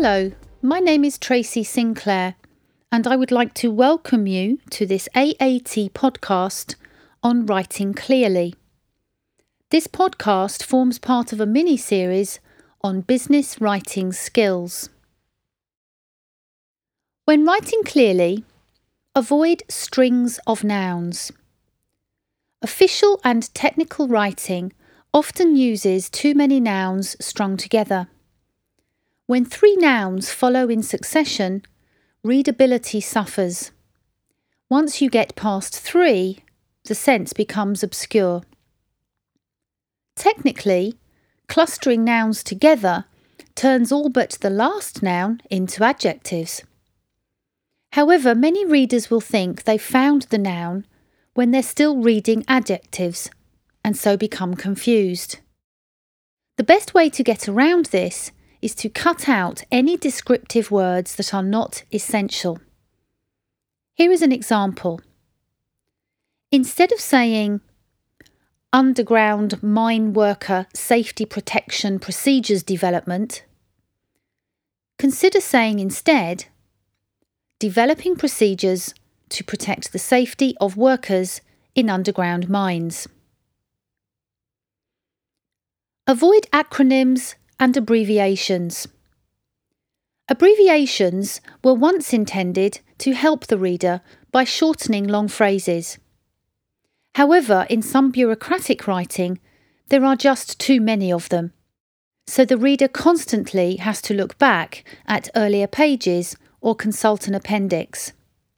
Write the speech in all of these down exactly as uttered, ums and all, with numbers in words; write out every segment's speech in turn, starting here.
Hello, my name is Tracy Sinclair, and I would like to welcome you to this A A T podcast on writing clearly. This podcast forms part of a mini-series on business writing skills. When writing clearly, avoid strings of nouns. Official and technical writing often uses too many nouns strung together. When three nouns follow in succession, readability suffers. Once you get past three, the sense becomes obscure. Technically, clustering nouns together turns all but the last noun into adjectives. However, many readers will think they've found the noun when they're still reading adjectives, and so become confused. The best way to get around this is to cut out any descriptive words that are not essential. Here is an example. Instead of saying underground mine worker safety protection procedures development, consider saying instead developing procedures to protect the safety of workers in underground mines. Avoid acronyms and abbreviations. Abbreviations were once intended to help the reader by shortening long phrases. However, in some bureaucratic writing, there are just too many of them, so the reader constantly has to look back at earlier pages or consult an appendix.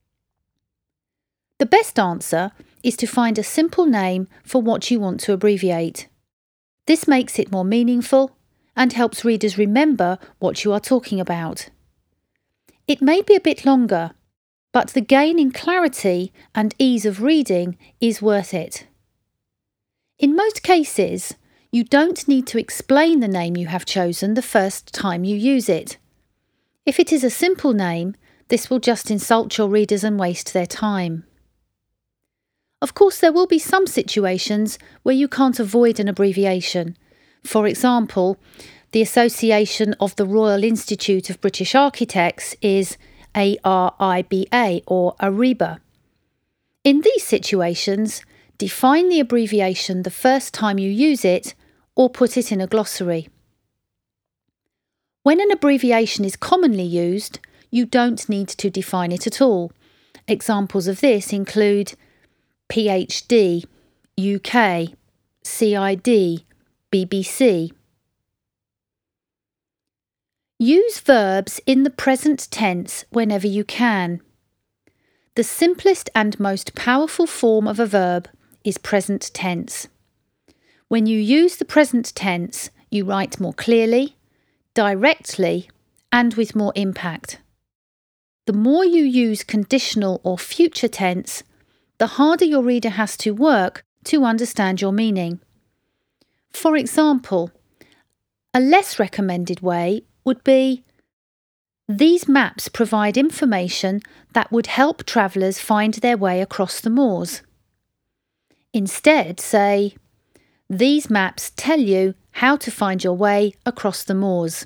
The best answer is to find a simple name for what you want to abbreviate. This makes it more meaningful and helps readers remember what you are talking about. It may be a bit longer, but the gain in clarity and ease of reading is worth it. In most cases, you don't need to explain the name you have chosen the first time you use it. If it is a simple name, this will just insult your readers and waste their time. Of course, there will be some situations where you can't avoid an abbreviation. For example, the Association of the Royal Institute of British Architects is A R I B A or ARIBA. In these situations, define the abbreviation the first time you use it or put it in a glossary. When an abbreviation is commonly used, you don't need to define it at all. Examples of this include P H D, U K, C I D, B B C. Use verbs in the present tense whenever you can. The simplest and most powerful form of a verb is present tense. When you use the present tense, you write more clearly, directly, and with more impact. The more you use conditional or future tense, the harder your reader has to work to understand your meaning. For example, a less recommended way would be, these maps provide information that would help travellers find their way across the moors. Instead, say, these maps tell you how to find your way across the moors.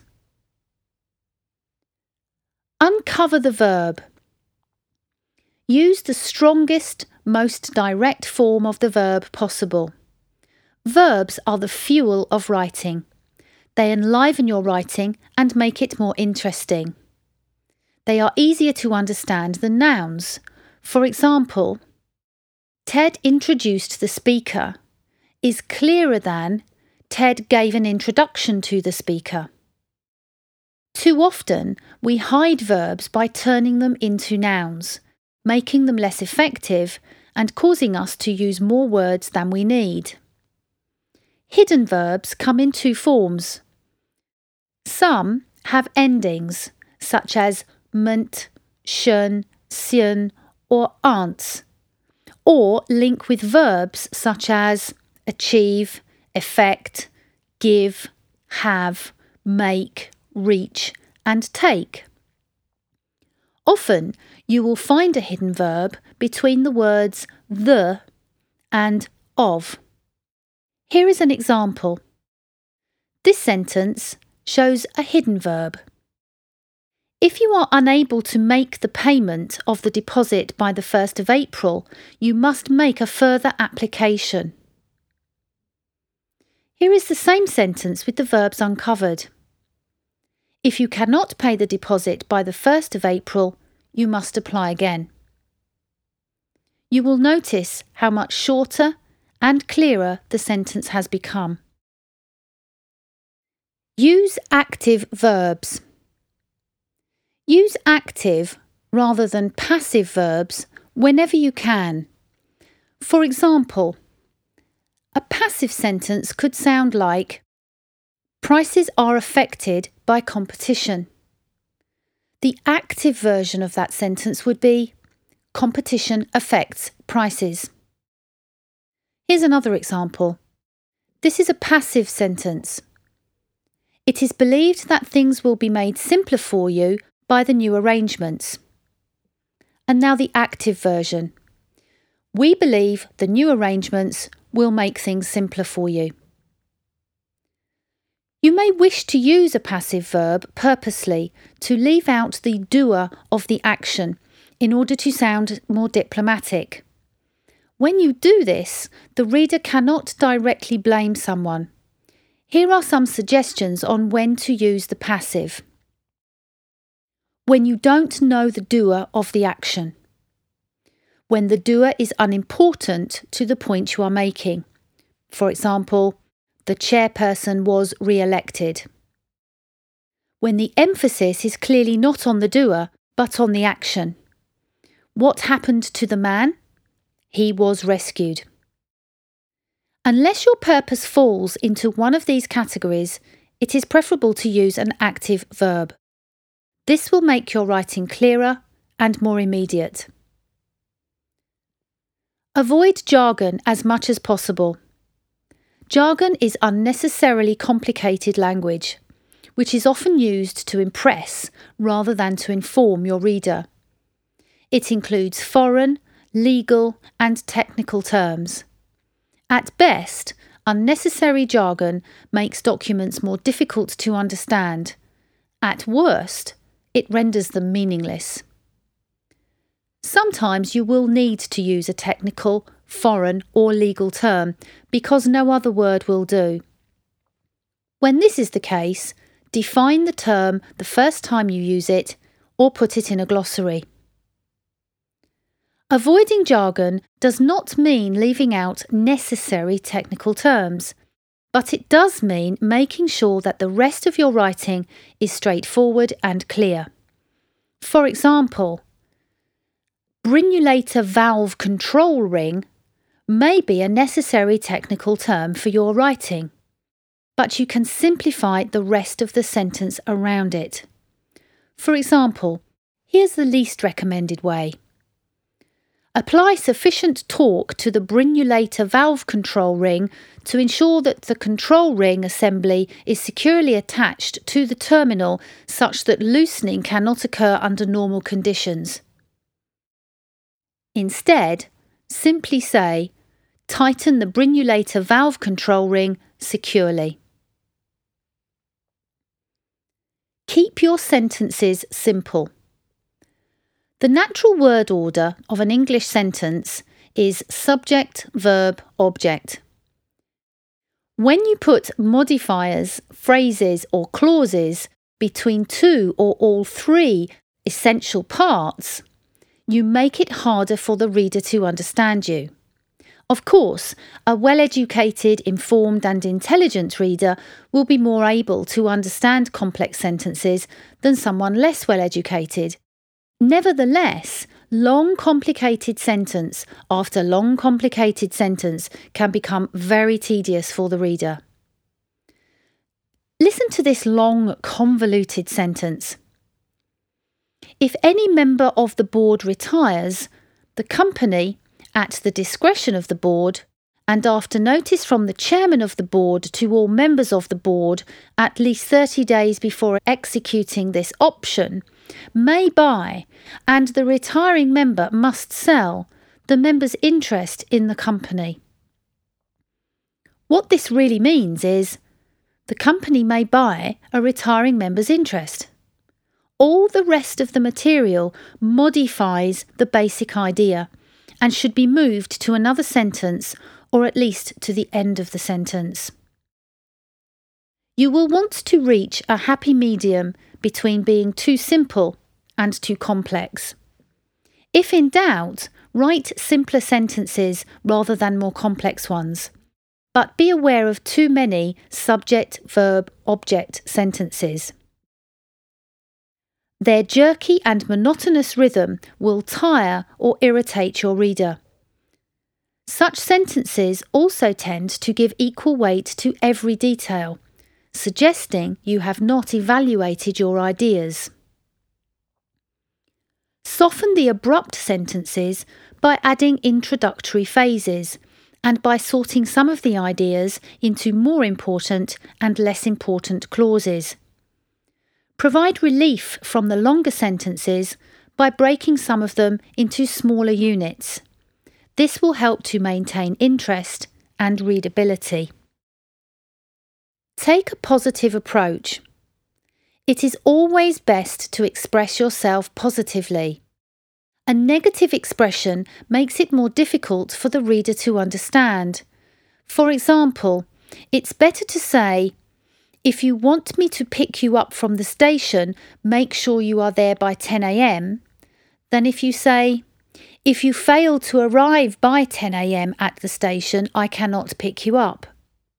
Uncover the verb. Use the strongest, most direct form of the verb possible. Verbs are the fuel of writing. They enliven your writing and make it more interesting. They are easier to understand than nouns. For example, Ted introduced the speaker is clearer than Ted gave an introduction to the speaker. Too often, we hide verbs by turning them into nouns, making them less effective and causing us to use more words than we need. Hidden verbs come in two forms. Some have endings, such as ment, shun, syn, or ants, or link with verbs such as achieve, effect, give, have, make, reach, and take. Often, you will find a hidden verb between the words the and of. Here is an example. This sentence shows a hidden verb. If you are unable to make the payment of the deposit by the first of April, you must make a further application. Here is the same sentence with the verbs uncovered. If you cannot pay the deposit by the first of April, you must apply again. You will notice how much shorter and clearer the sentence has become. Use active verbs. Use active rather than passive verbs whenever you can. For example, a passive sentence could sound like, prices are affected by competition. The active version of that sentence would be, competition affects prices. Here's another example. This is a passive sentence. It is believed that things will be made simpler for you by the new arrangements. And now the active version. We believe the new arrangements will make things simpler for you. You may wish to use a passive verb purposely to leave out the doer of the action in order to sound more diplomatic. When you do this, the reader cannot directly blame someone. Here are some suggestions on when to use the passive. When you don't know the doer of the action. When the doer is unimportant to the point you are making. For example, the chairperson was re-elected. When the emphasis is clearly not on the doer, but on the action. What happened to the man? He was rescued. Unless your purpose falls into one of these categories, it is preferable to use an active verb. This will make your writing clearer and more immediate. Avoid jargon as much as possible. Jargon is unnecessarily complicated language, which is often used to impress rather than to inform your reader. It includes foreign, legal, and technical terms. At best, unnecessary jargon makes documents more difficult to understand. At worst, it renders them meaningless. Sometimes you will need to use a technical, foreign, or legal term because no other word will do. When this is the case, define the term the first time you use it or put it in a glossary. Avoiding jargon does not mean leaving out necessary technical terms, but it does mean making sure that the rest of your writing is straightforward and clear. For example, Brinulator valve control ring may be a necessary technical term for your writing, but you can simplify the rest of the sentence around it. For example, here's the least recommended way. Apply sufficient torque to the Brinulator valve control ring to ensure that the control ring assembly is securely attached to the terminal such that loosening cannot occur under normal conditions. Instead, simply say, tighten the Brinulator valve control ring securely. Keep your sentences simple. The natural word order of an English sentence is subject, verb, object. When you put modifiers, phrases, or clauses between two or all three essential parts, you make it harder for the reader to understand you. Of course, a well-educated, informed, and intelligent reader will be more able to understand complex sentences than someone less well-educated. Nevertheless, long complicated sentence after long complicated sentence can become very tedious for the reader. Listen to this long, convoluted sentence. If any member of the board retires, the company, at the discretion of the board, and after notice from the chairman of the board to all members of the board at least thirty days before executing this option, may buy, and the retiring member must sell, the member's interest in the company. What this really means is, the company may buy a retiring member's interest. All the rest of the material modifies the basic idea and should be moved to another sentence or at least to the end of the sentence. You will want to reach a happy medium between being too simple and too complex. If in doubt, write simpler sentences rather than more complex ones, but be aware of too many subject, verb, object sentences. Their jerky and monotonous rhythm will tire or irritate your reader. Such sentences also tend to give equal weight to every detail, suggesting you have not evaluated your ideas. Soften the abrupt sentences by adding introductory phases and by sorting some of the ideas into more important and less important clauses. Provide relief from the longer sentences by breaking some of them into smaller units. This will help to maintain interest and readability. Take a positive approach. It is always best to express yourself positively. A negative expression makes it more difficult for the reader to understand. For example, it's better to say, "If you want me to pick you up from the station, make sure you are there by ten a m, than if you say, "If you fail to arrive by ten a m at the station, I cannot pick you up."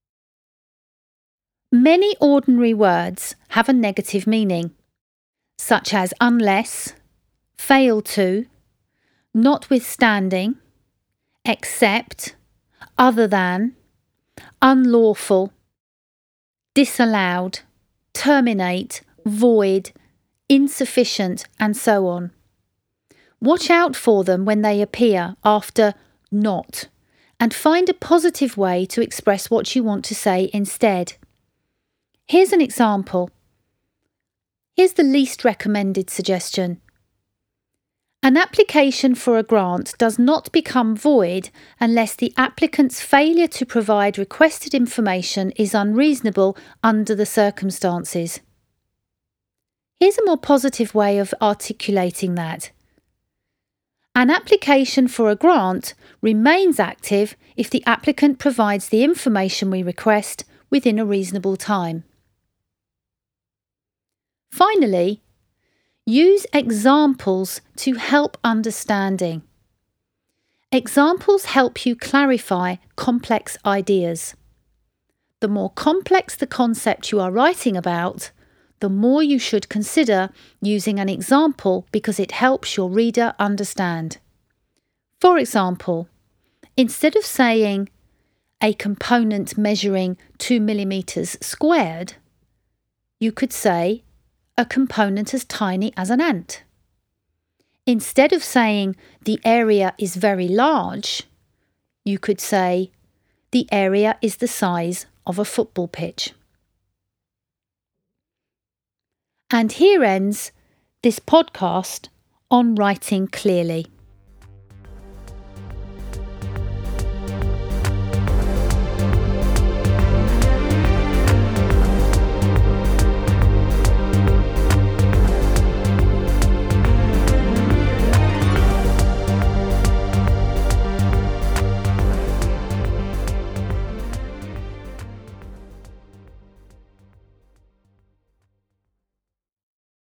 Many ordinary words have a negative meaning, such as unless, fail to, notwithstanding, except, other than, unlawful, disallowed, terminate, void, insufficient, and so on. Watch out for them when they appear after not, and find a positive way to express what you want to say instead. Here's an example. Here's the least recommended suggestion. An application for a grant does not become void unless the applicant's failure to provide requested information is unreasonable under the circumstances. Here's a more positive way of articulating that. An application for a grant remains active if the applicant provides the information we request within a reasonable time. Finally, use examples to help understanding. Examples help you clarify complex ideas. The more complex the concept you are writing about, the more you should consider using an example because it helps your reader understand. For example, instead of saying a component measuring two millimeters squared, you could say a component as tiny as an ant. Instead of saying the area is very large, you could say the area is the size of a football pitch. And here ends this podcast on writing clearly.